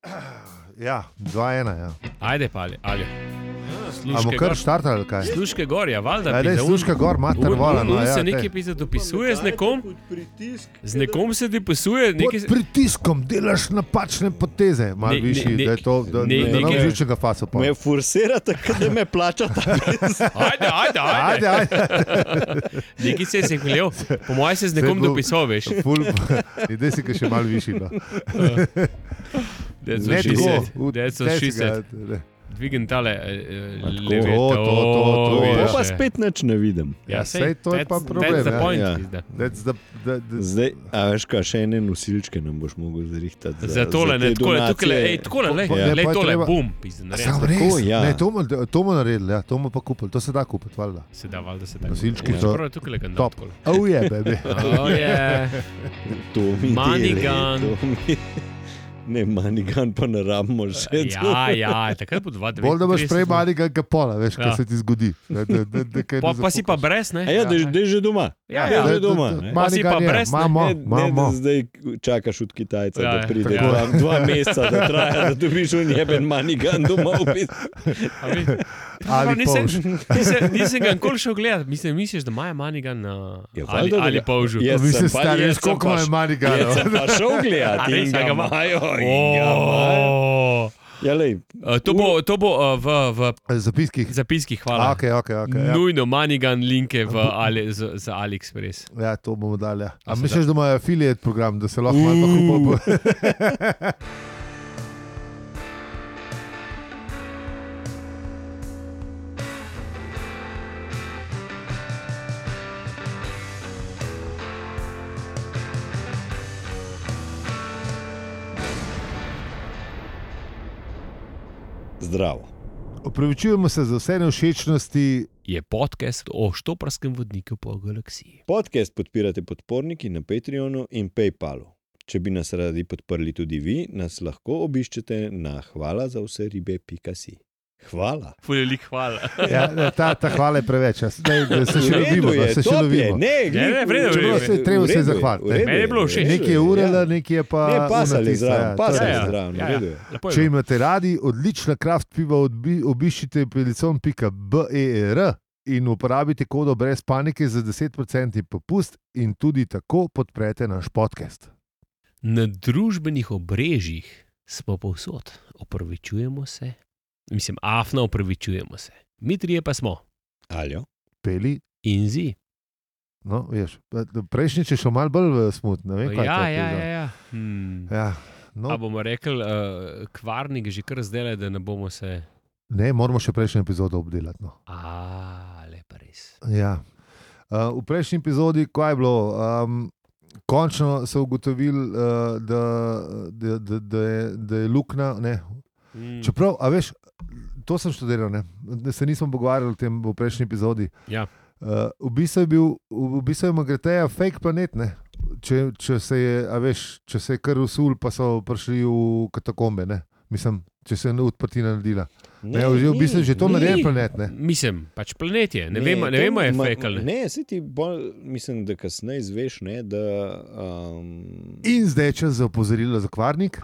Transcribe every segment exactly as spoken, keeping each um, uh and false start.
Ja, dva ena, ja. Ajde pa, ali, ali. Amo kar štartali, ali kaj? Sluške gor, ja, valjda. Ajde, sluška gor, mater vola. On, no, on ja, se te. nekaj pisa dopisuje z nekom, z nekom se dopisuje. Pod pritiskom delaš napačne poteze, malo Ne- ne- višji, ne- da je to, da ne- da nam nekaj- živčnega faso pa. Me forsirate, da me plačate. Ajde, ajde, Ajde, ajde. ajde. Nekaj se je se hvalil. Po mojem se z nekom Saj bo- dopisal, veš. Ful, idej si, ka še malo višji. No. That's Ne what she tako, said. v- That's what te she si ga- said. ne. Dvigem tale uh, To, leve. to, to, to, To vidiš, pa je. spet nič ne vidim. Ja, sej to je that's- pa problem, That's the ja. point. Ja. pizda. That's the, the, the, Zdaj, a veš kaj, še ene nosilčke nam boš mogel zrihtati. Za tole, ne, te takole, donacije. tukaj, ej, takole, lej, Po- lej, ne, pa je tole, treba- bum, pizda, naredim. Sam Tako, res, ja. ne, to bomo to bomo naredili, ja, to bomo pa kupili, to se da kupiti, valjda. Se da, valjda se da. Nosilčki Ja. so Čeprav je tukaj ga top. takole. Oh yeah, baby. Oh, yeah. To mi Money deli, gun. to mi- Ne, manigan pa ne rabimo še. Ja, ja, takrat bo dva Bolj da boš prej malega pola, veš, kaj Ja. se ti zgodi. Da, da, da, da, kaj Pa, ne pa si pa zafukaš. brez, ne? A ja, da je da je že doma. Ja, Da je ja. že doma. Da, da, ne. da, Pa si pa Manigan je, brez, ne? Imamo, Ne, ne, da imamo. zdaj čakaš od Kitajca, Ja, da ja. pride Tako. dva, dva meseca, da traja, da dobiš unjeben manigan doma v bistvu. A vi- Ali nisem, polž. nisem, nisem ga nikoli šel gledati. Mislim, misliš, da imajo Manigan uh, Ja, ali, valjda, da ali ga- polžu. Jaz Mislim, sem pa- stari, jaz veš, sem koliko pa ima š- Manigana. Jaz sem pa šel A gledati res, in a ga ga ima? imajo, in ga imajo. Oh. Ja, lej, Uh, to bo, to bo uh, v, v Zapiskih. zapiskih, hvala. Ok, ok, ok. Ja. Nujno Manigan linke v Ali, z, za AliExpress. Ja, to bomo dali. Ja. A A se misliš, da imajo affiliate program, da se lahko malo pa kupo? zdravo. Opravičujemo se za vse nevšečnosti. Je podcast o štoprskem vodniku po galaksiji. Podcast podpirate podporniki na Patreonu in Paypalu. Če bi nas radi podprli tudi vi, nas lahko obiščete na hvala za vse ribe pika si. Hvala. Fulelik, hvala. Ja, ta, ta hvala je preveč. Ja. Zdaj, da se še V redu lovimo. je, Da se še top je. lovimo. Ne, Ne, ne, v redu, v Čeprav redu. se je treba V vse redu je, zahvaliti. v ne. redu Meni je bilo všeč. Nekaj je urela, nekaj je pa Ne, pasali unatista, zraven, ja, pasali to je. zraven, v redu je. Lepo je Če bilo. imate radi odlična kraft piva, odbi, obiščite pelicon pika ber in uporabite kodo brez panike za deset procentov popust in tudi tako podprete naš podcast. Na družbenih obrežjih smo povsod. Opravičujemo se. Mislim, afna opravičujemo se. Mi trije pa smo. Aljo. Peli, In zi. no, veš, prejšnjič je šel malo bolj smut, ne vem, kaj Ja, je to. ja, pizda. ja. ja. Hmm. ja. A No, bomo rekli, uh, kvarnik že kar zdaj, da ne bomo se. ne, moramo še prejšnjo epizodo obdelati. No. A, lepa res. Ja. Uh, v prejšnji epizodi, kaj je bilo, um, končno so ugotovili, uh, da, da, da, da, je, da je luknja. Ne. Hmm. Čeprav, a veš, to sem študiral, ne, da se nismo pogovarjali o tem v prejšnji epizodi. Ja. Uh, v bistvu je bil, v bistvu je Magreteja fake planet, ne. Če, če se je, a veš, če se je kar usul, pa so prišli v katakombe, ne. Mislim, če se je odprtina naredila. Ne, že v bistvu je že to ni. narejen planet, ne. Mislim, pač planet je. Ne, ne vemo, ne to vemo je ma- fake ali ne. Ne, si ti bolj, mislim, da kasneje izveš, ne, da... Um, In zdaj je čas za opozorilo za kvarnik.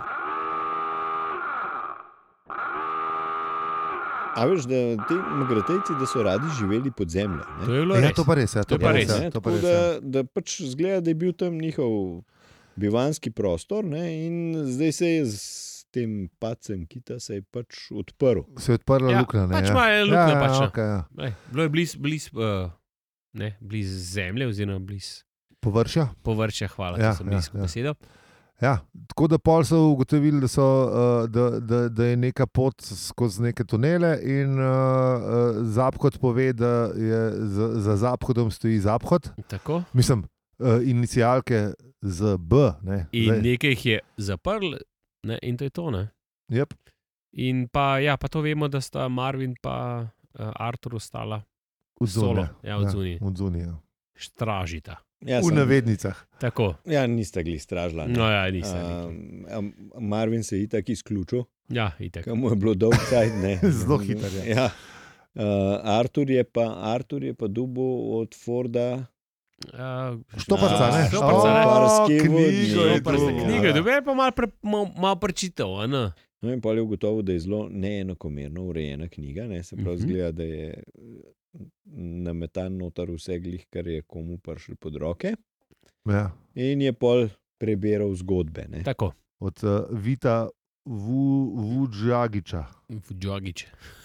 a veš, da ti Magretejci, da so radi živeli pod zemljo. Ne? To je bilo Ja, res. to pa res, ja, To to, pa pa res, res, Ne, ja, to pa tako res. da, Ja. da pač zgleda, da je bil tam njihov bivanski prostor, ne, in zdaj se je s tem pacem kita se je pač odprl. Se je odprla Ja, luknja, ne. pač ja. ima je luknja, ja, ja, pač, no. okay, ja. Ej, bilo je blizu bliz, uh, bliz zemlje, oziroma blizu Površja. površja, hvala, Ja, da sem ja, blizu ja. besedo. Ja, tako da pol so ugotovili, da, so, uh, da, da, da je neka pot skozi neke tunele in uh, uh, Zaphod pove, da je za, za Zaphodom stoji Zaphod. Tako. Mislim, uh, inicialke z B. Ne, In zdaj. nekaj jih je zaprl, ne, in to je to. Ne. Yep. In pa, ja, pa to vemo, da sta Marvin pa uh, Artur ostala Od solo, zunaj. ja, od zunaj. Od zunaj, ja. Stražita. Ja, V sem- navednicah. Tako. Ja, nista glih stražila. ne. No, ja, nisem. Um, Marvin se je itak izključil, Ja, itek. kam mu je bilo dolg cajt. ne. Zelo hiter je. Ja. Uh, Artur je pa, Artur je pa dobil od Forda. Uh, Štoparca, ne? Štoparca, ne? Štoparski knjigo vodnik. je Štoparske to. knjige, dobe pa malo pre, mal, mal prečital, a ne? No, in pol je ugotovil, da je zelo neenakomerno urejena knjiga, ne? Se pravi, Mhm. zgleda, da je nametan notar vse glih, kar je komu prišel pod roke. Ja. In je pol prebiral zgodbe. Ne? Tako, Od uh, Vita Vu, Vudžagiča. Džogič.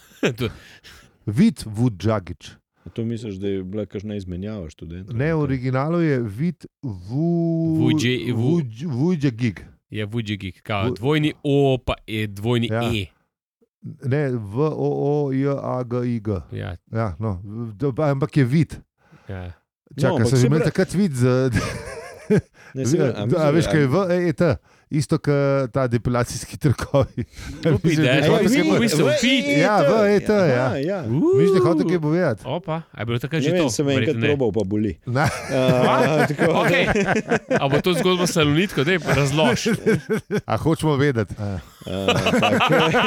Vit Vudžagič. A to misliš, da je bila kakšna izmenjava študentov? Ne, v originalu je Vit Vudže- Vu- Vudžagig. Je Vudžigik, kao Vu- dvojni O pa je dvojni Ja. E. Ne, V O O J A G I G. Ja, Ja, no, v- ampak je vid. ja. Čakaj, ampak so že se imeli pravi- takrat vid z... Ne, se, A, a veš, kaj je V E E T? Isto kot ta depilacijski trkovi. Upi, da je Misliš, to da hotel v kaj bistvu povedati? fit. Ja, V E T, ja. Aha, ja. Miš, da hotel kaj povedati? Opa, a je bilo takrat Ne že vem, to? sem enkrat Verjetno ne. probal, pa boli. Na, Uh, tako, Okay. A bo to zgodba salonitko, da je razlož. a hočemo vedeti. A. uh, tak,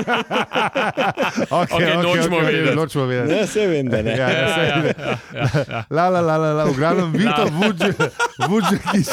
Okay, Okej, nočemo vedeti. Nočemo vedeti. ne, se vem, da ne. Ja, Ja, saj- ja, ja, ja, ja. La, la, la, la, la, v glavnem Vito Vudžagič.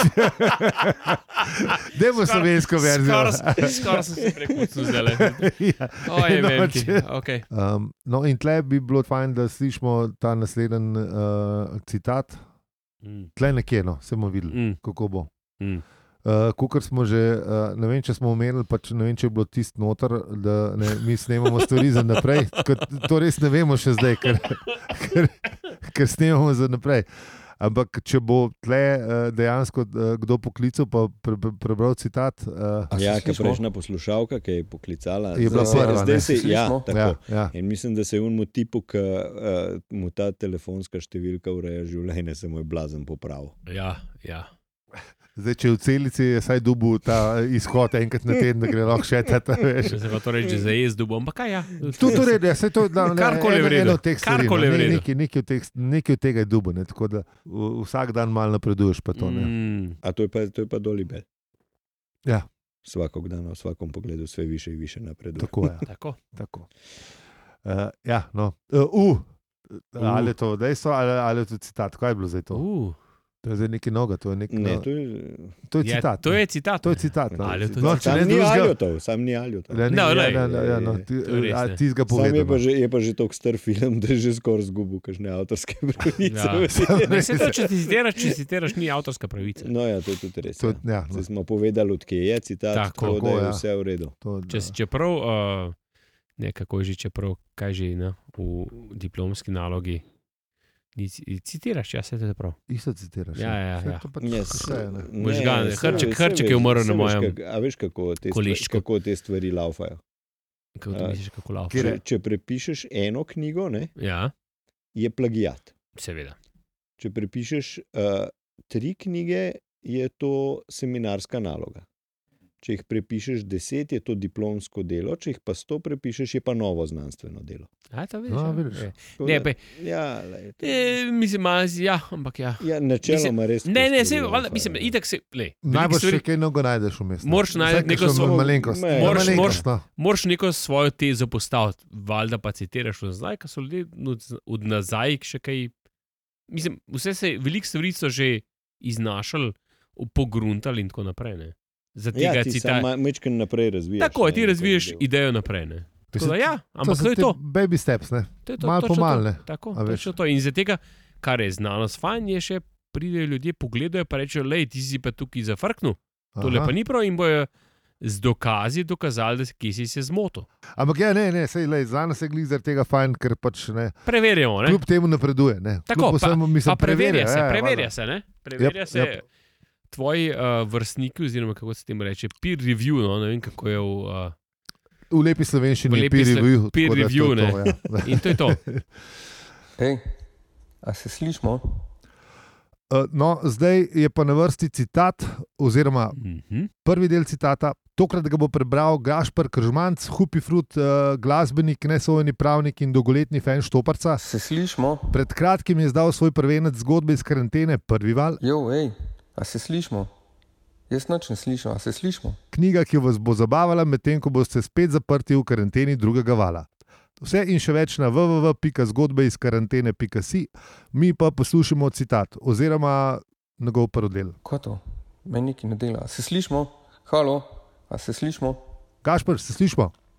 Dajmo slovensko verzijo. Skoraj skor sem se prekucnil zdaj. Ja. Oje, No, veliki. če- Okay. Um, no, in tle bi bilo fajn, da slišimo ta naslednji uh, citat. Mm, Tle nekje, no, se bomo videli, mm, kako bo. mm. Uh, Kukor smo že, uh, ne vem, če smo omenili, pač ne vem, če je bilo tisto noter, da ne, mi snemamo stvari za naprej. Kot, to res ne vemo še zdaj, ker, ker, ker snemamo za naprej. Ampak če bo tle uh, dejansko uh, kdo poklical, pa pre, pre, prebral citat. Uh, A se Ja, ki slišimo? prejšnja poslušalka, ki je poklicala. Je bila zdaj- prva, zdaj ne? se, Se ja, slišimo? tako. ja, ja. In mislim, da se je unmu tipu, ki uh, mu ta telefonska številka ureja življenje, se mu je blazen popravil. Ja, ja. Zdaj, če je v celici, je saj dubu ta izhod enkrat na teden, da gre lahko še tata. Če se pa to reče za jezdu, bom pa kaj ja. To je res, ja, saj to da, ne, Karkoli je v eno- redu. eno od teh stvari, Karkoli je v no, ne, redu. nekaj, nekaj, od teh, nekaj od tega je dubo, ne, tako da v- vsak dan malo napreduješ. Pa to, ne. Mm, A to je pa, to je pa dolibel. Ja. Vsakog dana, v svakom pogledu, vse više in više napreduje. Tako je. tako. Tako. Uh, ja, no. Uh, uh, ali je to dejstvo, ali, ali je to citat? Kaj je bilo zdaj to? Uh, To je zdaj nekaj noga, to je, nek, Ne, no, to je, to je je, citat. to ne. je citat. to je citat. No. Ali je to No, citat? če sam ne ni drugega, aljotov, sam ni aljotov. ne, ne, No, ja, lej, ja, ja, no, ti, to je res, a ne. ti ga Sam je povedal. pa že, je pa že tako star film, da je že skoraj zgubil kakšne avtorske pravice. Ja. Ne, se to, če ti citiraš, če citiraš, ni avtorska pravica. No, ja, to je tudi res. To, Ja. ja, no, Zdaj smo povedali, odkje je citat, Tako. tako, da je Tako, ja. vse v redu. to, Če, čeprav, uh, nekako je že, čeprav, kaj že ne, v diplomski nalogi, ni, citiraš, ja, se to je prav. Isto citiraš. Ja, ja, Saj ja. to pač Yes. vse je, ne. Možgane, saj hrček- veš- hrček saj je veš- umrl na saj veš, mojem kak- A veš, kako te, stvari, koliščku. kako te stvari laufajo? Kako ti A, misliš, kako laufa? Kjer je? Če, če prepišeš eno knjigo, ne, Ja, je plagiat. seveda. Če prepišeš uh, tri knjige, je to seminarska naloga. Če jih prepišeš deset, je to diplomsko delo, če jih pa sto prepišeš, je pa novo znanstveno delo. A, to vidiš, No, ja. vidiš. E. Tako Ne, da- pa, Ja, lej, to- e, mislim, malo, ja, ampak ja. ja, načeloma res. Ne, ne, te se, stvari valjda, laufajo, mislim, ja. itak se, le, Najbolj stvari, še kaj mnogo najdeš vmes. no. Moraš Vsaj najti neko kakšno svojo- malenkost. Me- Moraš- Malenkost, no. moraš neko svojo tezo postaviti, valjda pa citiraš od nazaj, ker so ljudje od- od nazaj še kaj. Mislim, vse se, veliko stvari so že iznašali, pogruntali in tako naprej. Ne. Za Ja, tega ti citata. samo mečken naprej razvijaš. Tako, ne, ti neko razviješ zadevo. idejo naprej. Ne. Tako da, Mislim, ja, ampak to so je te to. Baby steps, ne. To je to, Malo točno po malo, to. ne. Tako, A veš. točno to. In zaradi tega, kar je znanost fajn, je še pridejo ljudje, pogledajo pa rečejo, lej, ti si pa tukaj zafrknil, tole Aha. pa ni prav in bojo z dokazi dokazali, da si- kje si se zmotil. Ampak ja, ne, ne, sej, lej, za nas je glih zaradi tega fajn, ker pač ne. Preverjamo, ne? Kljub temu napreduje. Ne. Tako, Kljub pa, vsemu, mislim, pa preverja se, ja, preverja valjda. se, ne? Preverja Jep, se jep. tvoji uh, vrstniki, oziroma kako se temu reče, peer review, no, ne vem kako je v... Uh, V lepi slovenščini V je lepi peer slo- review. peer tako da to je review, to, ne. ja. in to je to. Hej, a se slišimo? Uh, No, zdaj je pa na vrsti citat, oziroma Mhm. prvi del citata. Tokrat ga bo prebral Gašper Kržmanc, Hupifrut, uh, glasbenik, nesojeni pravnik in dolgoletni fan Štoparca. Se slišimo? Pred kratkim je izdal svoj prvenec zgodbe iz karantene, Prvi val. Jo, hej, a se slišimo? Jaz noč ne slišim, a se slišimo? Knjiga, ki vas bo zabavala, medtem ko boste spet zaprti v karanteni drugega vala. Vse in še več na w w w pika zgodbe iz karantene pika si, mi pa poslušamo citat, oziroma njegov prvi del. Ko to? Meni nekaj ne dela. A se slišimo? Halo, a se slišimo? Gašper, se slišimo?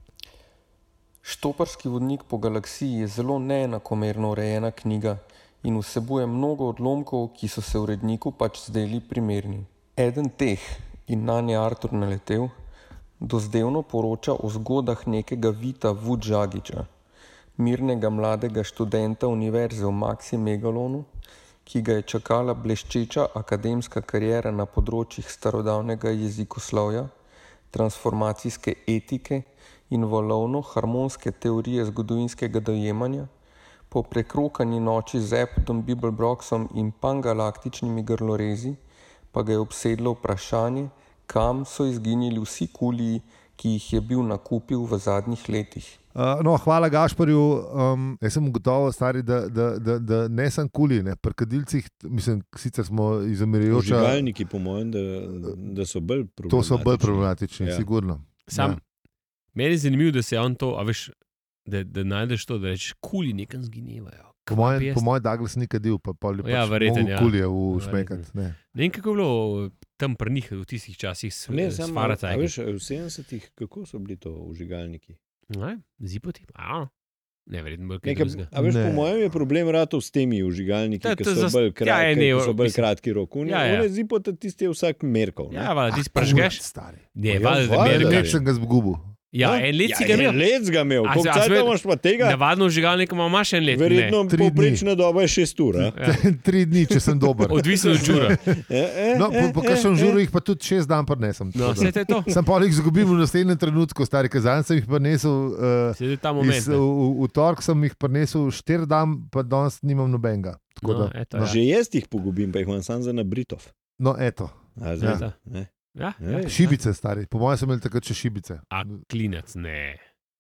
Štoparski vodnik po galaksiji je zelo neenakomerno urejena knjiga in vsebuje mnogo odlomkov, ki so se uredniku pač zdeli primerni. Eden teh, in nanje Artur naletel, dozdevno poroča o zgodah nekega Vita Vudžagića, mirnega mladega študenta univerze v Maxi Megalonu, ki ga je čakala bleščeča akademska kariera na področjih starodavnega jezikoslovja, transformacijske etike in valovno-harmonske teorije zgodovinskega dojemanja, po prekrokani noči z Apodom Bibelbroxom in pangalaktičnimi grlorezi, pa ga je obsedlo vprašanje, kam so izginili vsi kuliji, ki jih je bil nakupil v zadnjih letih. Uh, no, hvala Gašparju. Um, jaz sem gotovo stari, da, da, da, da ne sem kuli, ne. Pri kadilcih, mislim, sicer smo izumirajoča. Žigalniki, po mojem, da, da so bolj problematični. To so bolj problematični, ja. Sigurno. Sam, ja. Meni je zanimivo, da se on to, a veš, da, da najdeš to, da rečeš, kuli nekam zginevajo. Po mojem, po mojem Douglas ni kadil, pa pa ja, pač verjeten, ja. Kulije v šmekat. Ne. Ne vem, kako je bilo tam pri njih v tistih časih s, Ne, s samo, faracajki. a veš, v sedemdesetih, kako so bili to vžigalniki? Ne, zipoti, a, ne, verjetno bolj kaj Nekaj, drugega. a veš, Ne. po mojem je problem ratov s temi vžigalniki, To je- ki to so zas- bolj ja, kratki, ene, ki so bolj mislim- kratki rok. One, Ja, ja. one zipote tiste je vsak merkal. ne. Ja, valjda, ti Ah, spržgeš. kurat, stari. Ne, Ja, valjda, da valjda, merkaš. Let sem ga zgubil. Ja, A? en let si Ja, ga en imel. let ga imel. A Koliko se- a cajta seveda- imaš pa tega? Navadno vžigalnik imaš en let. Verjetno Tri dni. povprečna doba je šest ur. a? Ja. Tri dni, če sem dober. Odvisno od žura. E, e, No, po, po e, kakšnem e, žuru e. jih pa tudi šest dan prinesem. No, tako da. vse to je to. Sem pa jih izgubil v naslednjem trenutku, stari kazan sem jih prinesel. Uh, Vse to je ta moment. iz, v, v, v torek sem jih prinesel štiri dan, pa danes nimam nobenega. Tako No, da, eto, no. ja. Že jaz jih pogubim, pa jih imam sam za nabritov. No, eto. A, Ja. zdaj, ne. Ja, Ja, ja. Šibice, stari. Po mojem sem imel takrat še šibice. A klinec, ne.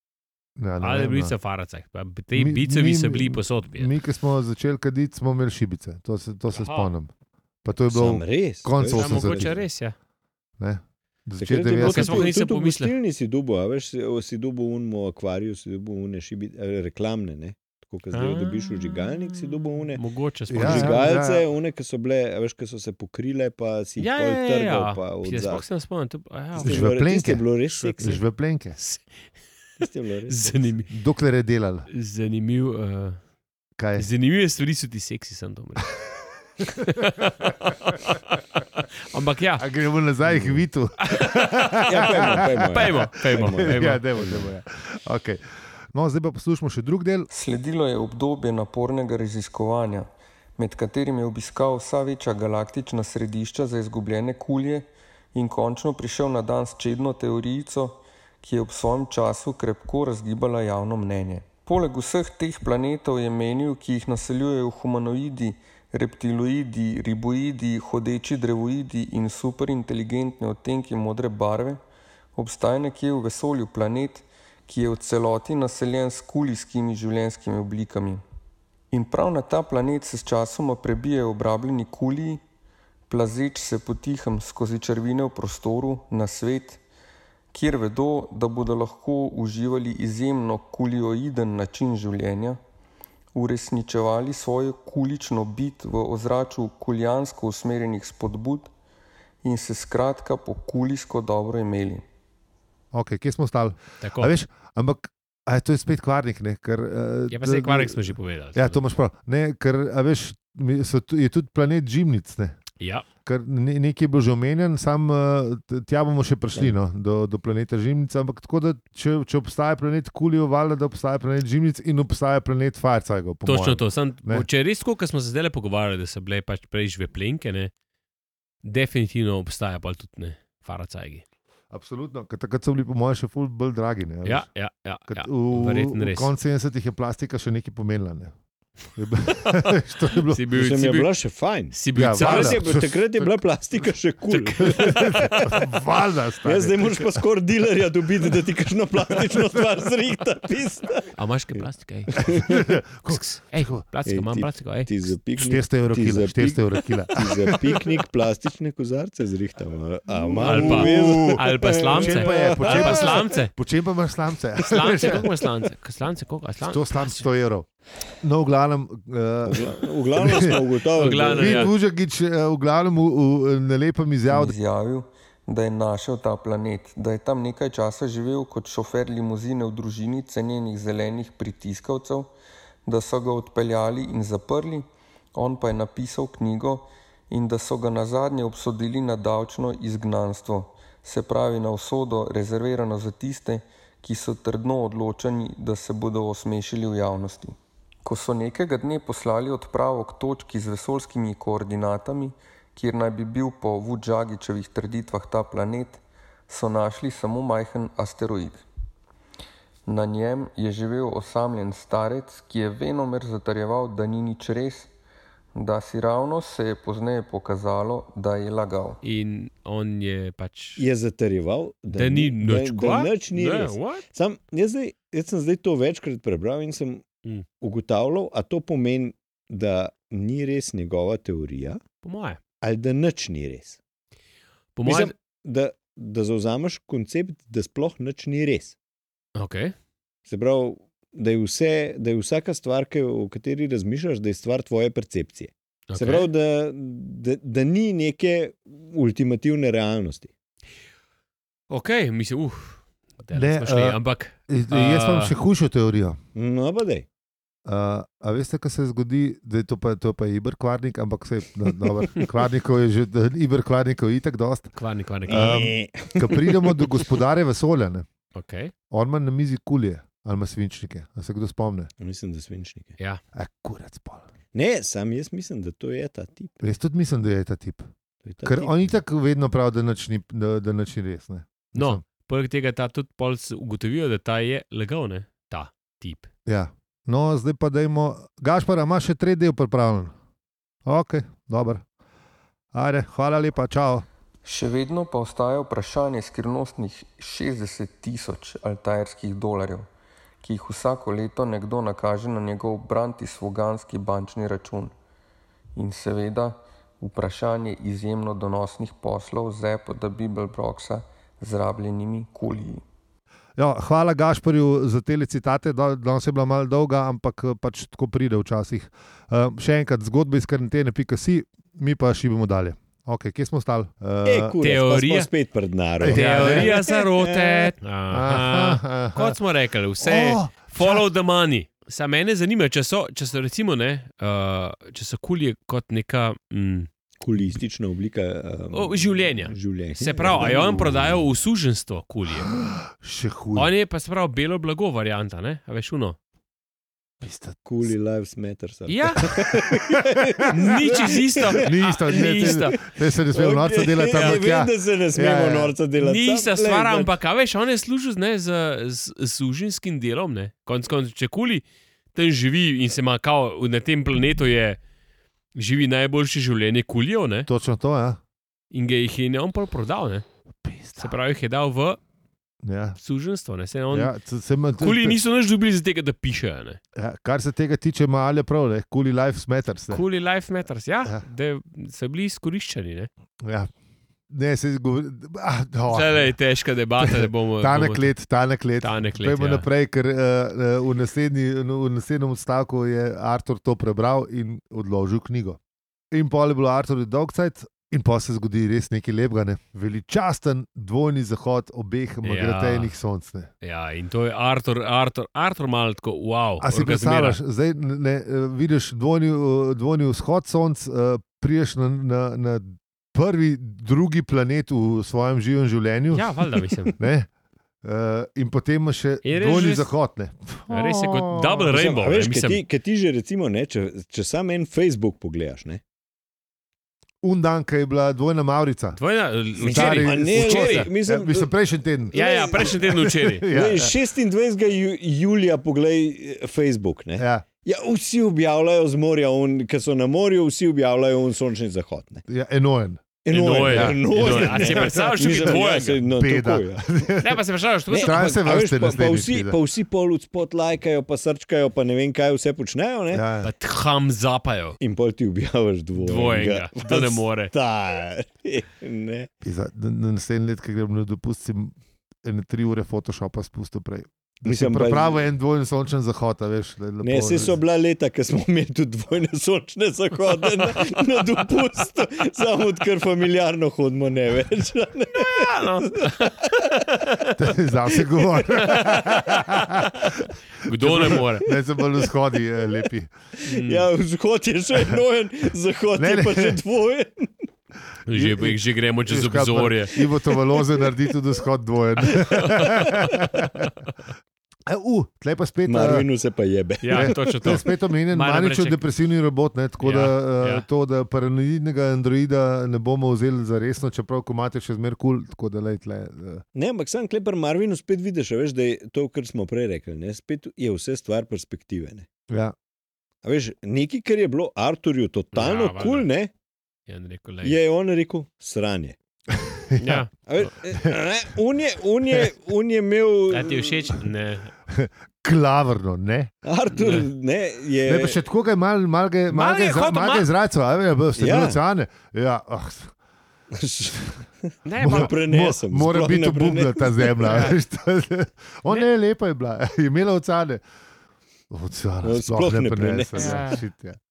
Ja, ne Ali vem, bili no. so faracaj. Te Mi- bicevi mi- so bili posodbi. Mi, ki smo začeli kaditi, smo imeli šibice. To se, to se Aha. spomnim. Pa to je bilo Sam res. konec veš. Ja, osemdesetih. mogoče res, ja. ne, začetek Takrat je bilo, Jaz devetdesetih. sploh tudi- nisem tudi v pomislil. gostilni si dubo, a veš, si, si dubo v unmu akvariju, si dubo une šibi, eh, reklamne, ne? Tako, ko zdaj dobiš vžigalnik, si dubo une. Mogoče sploh Ja, nisem- Vžigalce, ja. une, ki so bile, a veš, ki so se pokrile, pa si jih Ja, pol ja, ja, trgal, ja. pa Jaz sploh odzad. se ne spomnim. to- a ja, Tiste je Že bilo- v plenke. tiste je bilo res seksi. Žveplenke. Tiste je bilo res seksi. Zanimiv. Dokler je delal. Zanimiv, uh, Kaj? zanimive stvari so ti seksi, sem to rekel. Ampak ja, A gremo nazaj k Vitu. Ja, pejmo, pejmo. ja. pejmo, pejmo. pejmo. Ja, dajmo, dajmo, ja. Okay. No, zdaj pa poslušamo še drug del. Sledilo je obdobje napornega raziskovanja, med katerim je obiskal vsa večja galaktična središča za izgubljene kulje in končno prišel na dan s čedno teorijico, ki je ob svojem času krepko razgibala javno mnenje. Poleg vseh teh planetov je menil, ki jih naseljujejo humanoidi, reptiloidi, riboidi, hodeči drevoidi in superinteligentni odtenki modre barve, obstaja nekje v vesolju planet, ki je v celoti naseljen s kulijskimi življenjskimi oblikami. In prav na ta planet se s časoma prebijajo obrabljeni kuliji, plazeč se potihem skozi črvine v prostoru na svet, kjer vedo, da bodo lahko uživali izjemno kulioiden način življenja, uresničevali svojo kulično bit v ozračju kuljansko usmerjenih spodbud in se skratka po kulijsko dobro imeli. Okay, kje smo ostali? Tako. A veš, ampak a je to je spet kvarnik, ne? Ker, uh, Ja, pa se kvarek smo že povedali. Ja, to imaš prav. Ne, ker, a veš, mi- so, tu- je tudi planet Žimnic, ne? Ja, Ker ne, nekaj je bilo že omenjen, sam uh, tja bomo še prišli no, do, do planeta Žimnica, ampak tako da, če, če obstaja planet Kulijo, valjda, da obstaja planet Žimnic in obstaja planet Firecajgov. točno to. Sam, Ne. če je res tako, kot smo se zdaj pogovarjali, da so bile pač prej žveplenke, ne, definitivno obstaja pa tudi ne, faracajgi. Absolutno, ker takrat so bili po mojem še ful bolj dragi. Ne, a Ja, veš. ja, ja, Ker ja. v, verjetno v res. koncu sedemdesetih je plastika še nekaj pomenila. Ne. Je bil- to je bilo. Si bil, Mislim, si je bil, bila še fajn. si bil Ja, car, Takrat valjda. je, takrat je bila plastika še kul. Valjda, stari. Ja, zdaj moraš pa skoraj dilerja dobiti, da ti kakšno plastično stvar zrihta. Pista. a imaš kaj plastike? Ej, ej plastika, Ej, imam ti- plastiko. Ej. Ti za piknik, štiristo evrov ti kila, za štiristo evrov kila. ti za piknik plastične kozarce zrihtamo. A Ali malo pa- vezano. Ali pa slamce. Počem pa je, počem Ali pa pa- slamce. Po čem pa imaš slamce? Slance, koliko imaš slance? Kaj Slance, koliko? A Slance? sto slamc, sto evrov. No, v glavnem, uh, V glavnem smo ugotovili, V glavnem, da- Vid ja. Vužagić, uh, v glavnem v, v, na lepem izjav, Izjavil, da je našel ta planet, da je tam nekaj časa živel kot šofer limuzine v družini cenjenih zelenih pritiskavcev, da so ga odpeljali in zaprli, on pa je napisal knjigo in da so ga nazadnje obsodili na davčno izgnanstvo, se pravi na usodo rezervirano za tiste, ki so trdno odločeni, da se bodo osmešili v javnosti. Ko so nekega dne poslali odpravo k točki z vesoljskimi koordinatami, kjer naj bi bil po Vudžagičevih trditvah ta planet, so našli samo majhen asteroid. Na njem je živel osamljen starec, ki je venomer zatrjeval, da ni nič res, da si ravno se je pozneje pokazalo, da je lagal. In on je pač... Je zatrjeval, da, Da ni da, nič, da kva? nič ni Ne, res. what? Sam, jaz, zdaj, jaz sem zdaj to večkrat prebral in sem Mm. ugotavljal, a to pomeni, da ni res njegova teorija, Po moje. ali da nič ni res. Po Mislim, moje... da, da zauzameš koncept, da sploh nič ni res. Ok. Se pravi, da je, vse, da je vsaka stvar, ki, o kateri razmišljaš, da je stvar tvoje percepcije. okay. Se pravi, da, da, da ni neke ultimativne realnosti. Ok, mislim, uf. Uh, Ne, šli, uh, ampak... Jaz imam še hujšo teorijo. No, pa dej. Uh, a veste, kaj se zgodi, da je to pa, to pa Iber kvarnik, ampak se no, dobro, kvarnikov je že, Iber kvarnikov je itak dost. Kvarnik, kvarnik. Um, Ko pridemo do gospodarja vesolja, ne, Ok. on ima na mizi kulje ali ima svinčnike, a se kdo spomne? Mislim, da svinčnike. Ja. A kurac pol. Ne, sam jaz mislim, da to je ta tip. Jaz tudi mislim, da je ta tip. To je ta Ker tip. on itak vedno pravi, da nič ni, da, da nič ni res. Ne. No, Mislim, poleg tega ta tudi pol ugotovijo, da ta je legal, ne? Ta tip. Ja. No, zdaj pa dajmo. Gašpar, a imaš še tretji del pripravljen? Ok, dobro. Ajde, hvala lepa, čao. Še vedno pa ostaja vprašanje skrivnostnih šestdeset tisoč altairskih dolarjev, ki jih vsako leto nekdo nakaže na njegov brantisvoganski bančni račun. In seveda vprašanje izjemno donosnih poslov Zepo da Bibelbroxa z rabljenimi kuliji. Ja, hvala Gašparju za te citate, danes je bila malo dolga, ampak pač tako pride včasih. Uh, še enkrat, zgodba iz karantene pika si, mi pa šibimo dalje. Ok, kje smo stali? Uh, E, kurac, Teorija- pa smo spet pred narodom. Teorija zarote. aha, Aha. aha. Kot smo rekli, vse je Oh, follow the money. Sa mene zanima, če so, če so recimo, ne, uh, če so kulje kot neka... Mm, Kulistična oblika um, O, življenja. življenja. se pravi, a je on prodajal v suženstvo kulje. Še huje. On je pa se pravi belo blago varianta, ne? A veš uno? Kuli lives matters. ali Ja, nič iz isto. Ni isto, ne, Ni isto. te se ne smemo Ok, norca delati, ja, ampak vem, ja. da se ne smemo Ja, ja. norca delati. Ni ista Sam, stvar, glej, ampak a veš, on je služil ne, z, z, z sužinskim delom. Ne? Konc konc, če kuli tam živi in se ima kao na tem planetu, je živi najboljše življenje kulijev, ne? Točno to, ja. In ga jih je ne on pol prodal. Ne? Se pravi, jih je dal v Ja. suženstvo. Ne? Se on, Ja, c- se ima- Kuli niso nič dobili za tega, da pišejo. Ne? Ja, kar se tega tiče, ima ali prav, ne? Kuli lives matters. Ne? Kuli life matters, ja, Ja. da so bili izkoriščeni. Ne? Ja. Ne, se govori. Ah, oh. Zdaj je težka debata, da bomo. Tanek bomo- let, tanek let. Tanek let, Pojdimo ja. naprej, ker uh, v, naslednji, v naslednjem odstavku je Artur to prebral in odložil knjigo. In pol je bilo Artur dolgcajt, in pa se zgodi res nekaj lepega. Ne? Veličasten dvojni zahod obeh magratejnih sonc. Ne? Ja, in to je Artur, Artur, Artur malo tako, wow. A si orgazmira. predstavljaš, zdaj ne, ne, vidiš dvojni, dvojni vzhod sonc, uh, priješ na, na, na prvi, drugi planet v svojem živem življenju. Ja, valjda mislim. Ne? Uh, in potem imaš še Je res dvojni res- zahod. Ne? Res je kot double Mislim, rainbow. a veš, ne, Kaj mislim. ti, kaj ti že recimo, ne, če, če sam en Facebook pogledaš, ne? Un dan, ki je bila dvojna Maurica. Dvojna, Stari- včeraj. A ne, včeraj. ne, mislim- ja, mislim prejšnji teden. Ja, ja, prejšnji teden včeraj. Ja, Glej, ja. šestindvajsetega ju- julija poglej eh, Facebook. Ne? Ja, Ja, vsi objavljajo z morja, ki so na morju, vsi objavljajo un sončni zahod. Ne? ja, enojen. Enojen, ja. enojen. A si predstavljaš tukaj Mislim, dvojega? ja, saj, no, Peda. tako, ja. Ne, pa se vprašaš, to Ne, je Traja se ampak, a veš, vrste pa, pa, naslednjič, vsi, da. pa vsi pol v spot lajkajo, pa srčkajo, pa ne vem kaj vse počnejo. Ne? Ja, pa tham zapajo. In pol ti objaviš dvojega. Dvojega, to ne more. Stari, ne. In za, na, na naslednji let, ki grem na dopust, si ene tri ure Photoshopa spustil prej. Mislim, pa- Prav en dvojen sončen zahod, a veš. da je lepo, Ne, vse so bila leta, ko smo imeli tudi dvojne sončne zahode na, na dopustu, samo odkar familiarno hodimo, ne več. Ne? Ja, no. Zdaj se govori. Kdo ne more? Ne, se bolj vzhodi eh, lepi. Ja, vzhod je še enojen, zahod Ne, je ne. pa še dvojen. Že, že gremo čez Veš, kaj pa- obzorje. Ivo Tovaloze naredi tudi vzhod dvojen. E, uh, tle pa spet. eh, Marvinu se pa jebe. Ja, točno To to. je spet omenjen Malo maničev naprej ček- depresivni robot, ne? Tako Ja, da uh, ja. to, da paranoidnega androida ne bomo vzeli za resno, čeprav ko imate še zmer kul, cool, tako da lej tle. Uh, Ne, ampak sam klepar Marvinu spet vidiš, a veš, da je to, kar smo prej rekli, ne? Spet je vse stvar perspektive. Ne? ja. A veš, nekaj, kar je bilo Arturju totalno Ja, valjda. kul, ne, Ja, rekel, lej. je on rekel sranje. Ja. A veš, ne, un je, un je, un je imel. A ti je všeč? Ne. Klavrno, ne? Artur, ne, je. Ne, pa še tako, kaj mal, mal ga Mal ga je hotel ma- izraco, a veš, vse Ja. ja. oceane. Ja, oh, Ne, Mo- pa, prenesem, mo, mora sploh biti ne obubna ta zemlja. Ja. veš, to- On je lepa je bila, je imela oceane. Oceane, No, sploh, sploh ne ne prenesem. prenesem. Ja, shit, ja.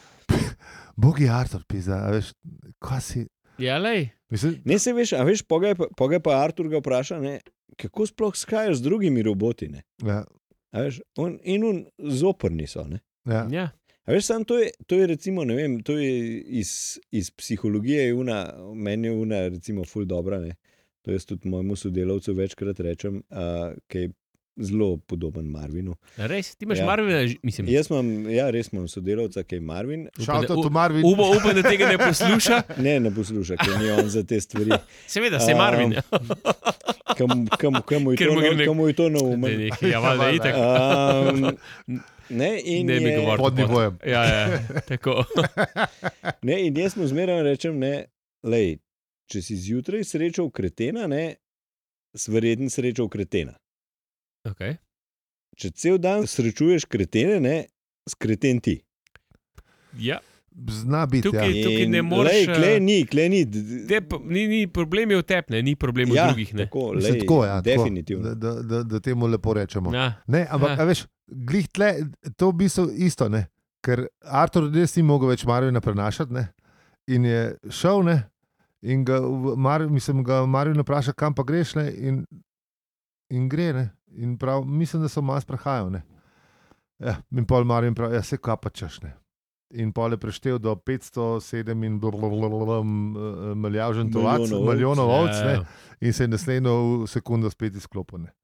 Bogi Artur, pisa, a veš, kaj si. ja, lej. Mislim, Ne se veš, a veš, pogaj pa, pogaj pa Artur ga vpraša, ne, kako sploh skajaš z drugimi roboti. Ne? ja, A veš, on, in on zoprni so. Ne? ja. Ja. A veš, sam to je, to je recimo, ne vem, to je iz, iz psihologije, je una, meni je una, recimo, ful dobra. Ne? To jaz tudi mojemu sodelavcu večkrat rečem, uh, ki je zelo podoben Marvinu. Res, ti imaš Ja. ja. Marvina, mislim. Jaz imam, ja, res imam sodelavca, ki je Marvin. Shout out u- to Marvin. Ubo, upam, da tega ne posluša. Ne, ne posluša, ker ni on za te stvari. Seveda, se Marvin. Kam, kam, kam, mu je Ker to mu na- gre nek- kam mu je to na Da umu? nekaj, ja, valjda, itak. Um, ne, in Ne bi je- govoril. Pod nivojem. Ja, ja, tako. Ne, in jaz mu zmeraj rečem, ne, lej, če si zjutraj srečal kretena, ne, si verjetno srečal kretena. Okay. Če cel dan srečuješ kretene, ne, skreten ti. Ja. Zna biti, Tukaj- ja. tukaj ne In, moreš, Lej, kle eh, ni, kle ni. Te, pa- ni, ni problem je v tebi, ne, ni problem v Ja, drugih. Ne. tako, Mislim, lej, tako, ja, tako, definitivno. da, da, da, da temu lepo rečemo. Ja. Ne, ampak, Ja. a veš, glih tle, to v bistvu isto, ne? Ker Artur res ni mogel več Marvina prenašati, ne? In je šel, ne? In ga, v- Mar, mislim, ga Marvin vpraša, kam pa greš, ne? In, in gre, ne? In prav, mislim, da so mas prehajal, ne? Ja, in pol Marvin pravi, ja, se kaj pa češ, ne? In pol je preštel do petsto sedem in blablabla milijavžen tovac, Milijonov ovc. milijonov ovc, Ja, ne? ja. In se je naslednjo sekundo spet izklopil, ne?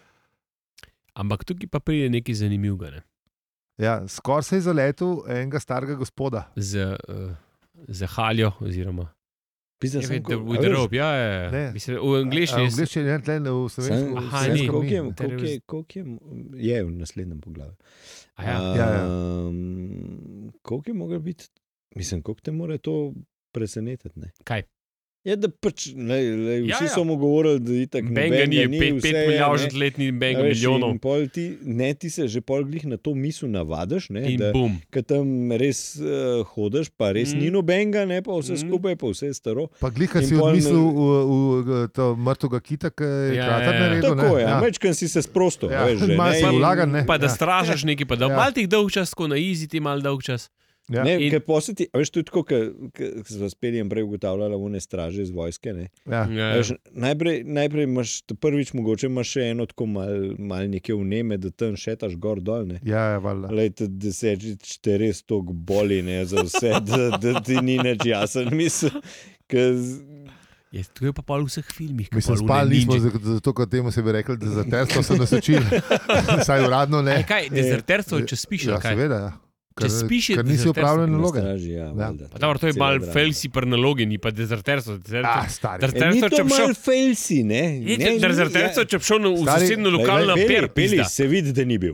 Ampak tukaj pa pride nekaj zanimivega. Ne. Ja, skoraj se je zaletel enega starega gospoda. Z, uh, z haljo, oziroma. Pisa, Ja, sem, vem, ko- da a v veš, Rope, ja, ja, ja. Ne. Mislim, v angliščini. V angliščini je tle, v sem- slovenskem. Aha, sem- ni. koliko je- Ter- koliko je- koliko je- Je v naslednjem poglavju. A ja. Ja, ja. Um, koliko je moglo biti, mislim, koliko te mora to presenetiti? Ne? Kaj? Je, da pač, ne, ne, vsi Ja, ja, ja. ja. so mu govorili, da je tako Benga ni, pet, pet milijonov let ni benga milijonov. Ti, ne, ti se že pol glih na to misel navadiš, ne, In da bum. ko tam res uh, hodiš, pa res Mm. mm. ni nobenega, ne, pa vse Mm. skupaj, pa vse staro. Pa glika In si pol odmislil me- v, v, v to mrtvega kita, ki je Ja, krater ja, ja. naredil. Tako ne? je, ja. Večkrat si se sprosto, Ja, ja, veš, že, malo ne, si in- vlagan, ne. Pa da Ja. stražaš nekaj, pa da Ja. malo tih dolg čas, ko na izi ti malo dolg čas. Ja. Ne, In- ker poseti, a veš, to je tako, kot smo s Peljem prej ugotavljali, one straže iz vojske. Ne. Ja. Ja, A Veš, najprej, najprej imaš, to prvič mogoče imaš še eno tako mal, mal neke vneme, da tam šetaš gor dol. Ne. Ja, ja, valjda. Lejte, desetič te res toliko boli, ne, za vse, da, da ti ni nič jasen. Mislim, ker z- Je, to je pa pol v vseh filmih. ko Mislim, pol spali one nismo, ninja- zato, zato kot temu se bi rekli, da za terstvo so nas učili. Saj uradno Ej, ne. kaj, dezerterstvo, če spiš, Ja, ali kaj? seveda, ja. Če spiš, je ker nisi dezerterstvo. upravljal na naloge. straži, ja, Ja. valjda, Pa dobro, to je cela malo drama. felsi pri nalogi, ni pa dezerterstvo. Ah, Dezerterstvo, stari. Dezerterstvo, E, ni če to bi šel- malo felsi, ne? Je, Ne, če ni- dezerterstvo, ja. če bi šel na- v Stari, sosednjo Lej, lokalno lej, per, Peli, Peli, pizda. se vidi, da ni bil.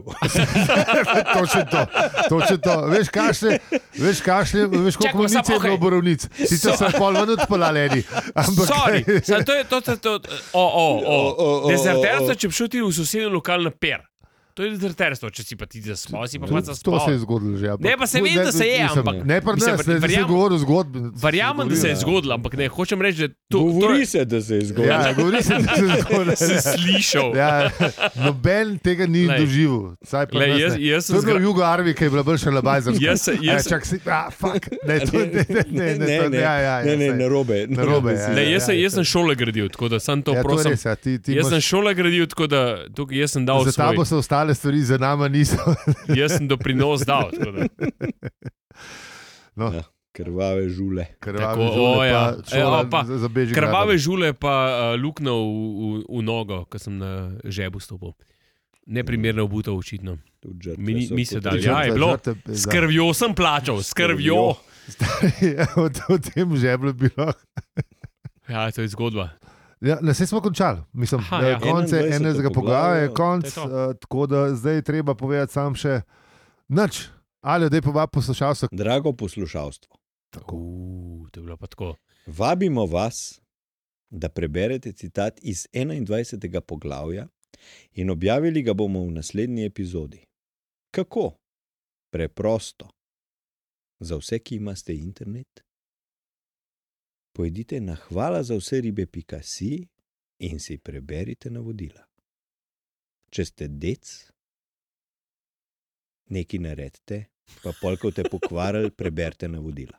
Točno to, točno to. Veš, kašle, veš, kašle, veš, koliko Čakaj, munice je samo, bilo okej. v borovnic. Sicer so pol ven odpeljali eni. Ampak, Sorry, samo to je to, to, to, o, o, o. O, o, o, Dezerterstvo, o, o. če bi šel ti v sosednjo lokalno per. To je dezerterstvo, če si pa ti zaspal, si pa pa To, zaspal. to se je zgodilo že. Ampak, Ne, pa se vem, da se je, mislim, ampak- Ne, pa ne, mislim, ne, ne, verjamem- ne govoril zgodbi. Verjamem, da se je zgodilo, ampak ne, hočem reči, da to, Govori to se, da se je zgodilo. Ja, govori se, da se je zgodilo. sem slišal. Ja, noben tega ni Glej. doživel. Saj pri Glej, nas jaz- ne. jaz sem To je bilo zgra- v Jugo Arvi, ki je bila bolj še labajzerska. Jaz se- jaz- Čak si, a, fuck, ne, to, ne, ne, ne, ne, to, ne, ja, ja, ja, ne, ne, saj. narobe. Narobe, ja, Ne, ja, jaz, sem, ja, jaz sem šole gradil, tako da sem to Ja, to je prosim. res, ja, ti, ti Jaz sem imaš, šole gradil, tako da tukaj jaz sem dal za tabo svoj. so ostale stvari, za nama niso. Jaz sem doprinos dal. tako da. No, Ja. Krvave žule. krvave Tako, žule, o, ja. pa šola E, pa za- za Bežigrad. Krvave žule pa uh, luknja v, v, v nogo, ko sem na žebu stopil. Neprimerno obuto, očitno. Tudi žrtve Mi ni- so mi se kot dali, žrtve. ja, je bilo. Žrtev, za- S krvjo sem plačal, s krvjo. Ja, v, v tem žeblu je bilo. Ja, to je zgodba. Ja, na vse smo končali, mislim, Aha, da je ja. konec enaindvajseto enega poglavja, je poglavje, konc, to je to. uh, tako da zdaj je treba povedati sam še nič. Ali da je povabil poslušalce. Drago poslušalstvo, Uh, to je bilo pa tako. vabimo vas, da preberete citat iz enaindvajsetega poglavja in objavili ga bomo v naslednji epizodi. Kako? Preprosto. Za vse, ki imate internet, pojdite na hvala za vse ribe pika si in si preberite navodila. Če ste dec, nekaj naredite, pa polk te pokvarili, preberite navodila.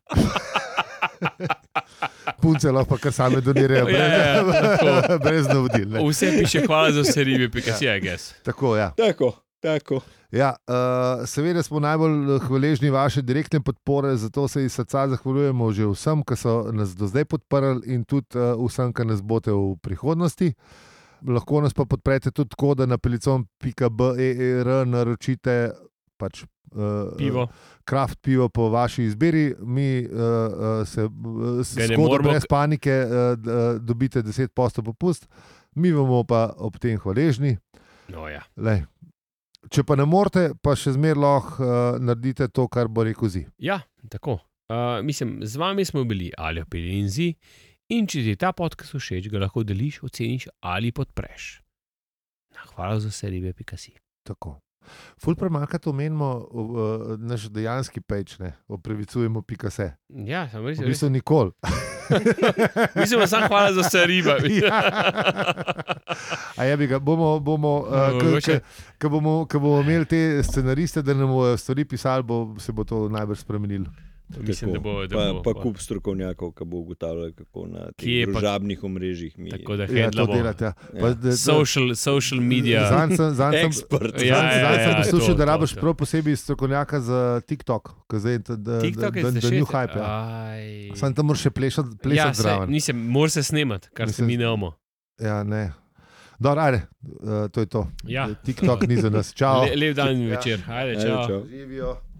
Punce lahko kar same donirajo, brez, Ja, ja, tako. brez navodil. ne. Vse piše hvala za vse ribe, pika si, I guess. Tako, ja. Tako, tako. Ja, uh, seveda smo najbolj hvaležni vaše direktne podpore, zato se iz srca zahvaljujemo že vsem, ki so nas do zdaj podprli in tudi uh, vsem, ki nas boste v prihodnosti. Lahko nas pa podprete tudi tako, da na pelicom pika ber naročite pač, uh, Pivo. kraft pivo po vaši izbiri. Mi uh, uh, se uh, Ga ne skoda moremo brez k- panike uh, d- uh, dobite deset odstotkov popust, mi vam bomo pa ob tem hvaležni. No, ja. Lej. Če pa ne morete, pa še zmeraj lahko uh, naredite to, kar bo rekel Zi. Ja, tako. Uh, mislim, z vami smo bili Aljo Peli in Zi, in če ti ta podcast všeč, ga lahko deliš, oceniš ali podpreš. Na hvala za vse ribe, pika si. Tako. Ful premakati omenimo uh, naš dejanski peč, ne, oprevicujemo pika se. Ja, samo res. V bistvu nikoli. Mislim, da sem hvala za vse ribe. Ja. A ja, bi ga, bomo, bomo, uh, Mogoče. ko bomo, ko bomo imeli te scenariste, da nam bodo stvari pisali, bo, se bo to najbrž spremenilo. Mislim, da bo. Da pa, bo pa kup strokovnjakov, ki bo ugotavljal, kako na Kje je teh pa- družabnih omrežjih mi Tako da Ja, to handlamo. delate. Ja. Ja. Pa, da, da, Social, social media. Zanj sem, zanj sem, ekspert. Ja, Zdaj ja, sem ja, poslušal, to, da to, rabiš to. prav posebej strokovnjaka za TikTok, ko zdaj da, da, TikTok je da, da, zdaj da new še. hype. Ja. Aj. Sam tam moraš še plešati, Ja, plešati saj, zraven. nisem, mora se snemati, kar se Mislim- mi ne imamo. Ja, ne. Dobro, ajde, uh, to je to. Ja. TikTok ni za nas. Čau. Le, lep dan in Ja. večer. Ajde, Ajde, čau. čau. Živijo.